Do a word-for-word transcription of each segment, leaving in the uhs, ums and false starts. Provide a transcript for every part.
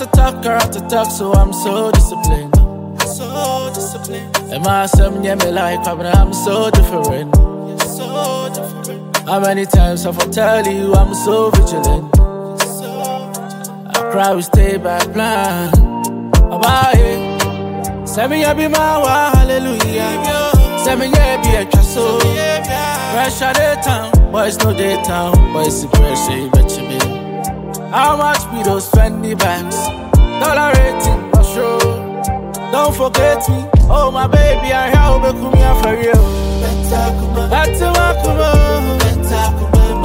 to talk, karate to talk, so I'm so disciplined. So disciplined. And my son, yeah, me like, I'm so different. So different. How many times have I tell you I'm so vigilant? So I cry, we stay by plan. About it. Send me, I be my wa, hallelujah. Send me, yeah, be a castle. Pressure the town, boys no day town, boys the pressure, bet you me. How much we those twenty bags? Dollar rating for sure. Don't forget me, oh my baby, I help you come here for you. Better welcome, better come,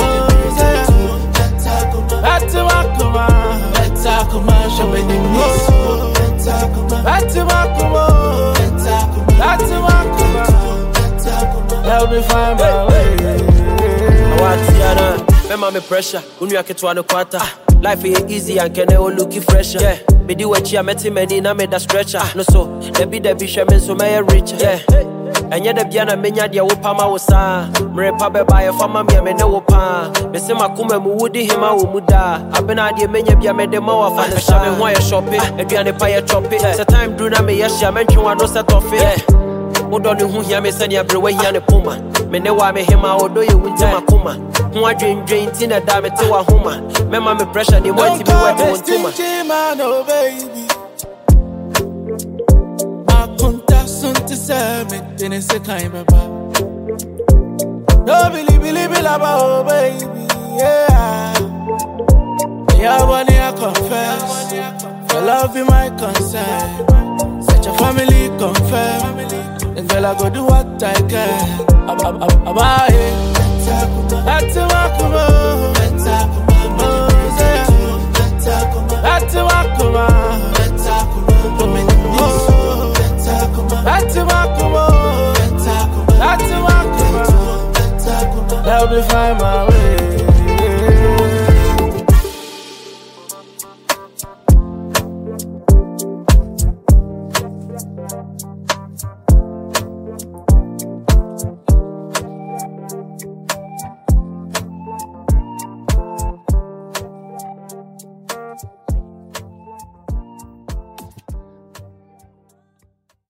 better welcome, better come, show me the news. Better welcome, better welcome, help me find my way. What's the other? Remember me pressure, when you are getting one quarter. Life is easy and can all look fresher. Yeah, me do what you met him and in a made a stretcher. No so, there be the bishop and so may rich. Yeah, and yet the piano mania dia wopama was sa. Mrepa by a farmer me a no pa. Besema kuma woody him a muda. I've been idea many bia made the more fan. The shaman wire shopping, and be an pie chop it. The time do not me yes, I mention one was set off it. Udoni who hear me send your brewe here the puma. Me ne wa me him a odo you winter makuma. Who I dream dream tina damn it to a huma. Remember me pressure the white to be wet on tuma. Man, oh baby. I contact son to say me, then it's a kind of baba. No believe, believe, believe, oh baby, yeah. Yeah, one I confess. Your love be my concern. Such a family confirm. And girl, I go do what I can. About it. That's a walk, that's a walk, that's a walk, help me find my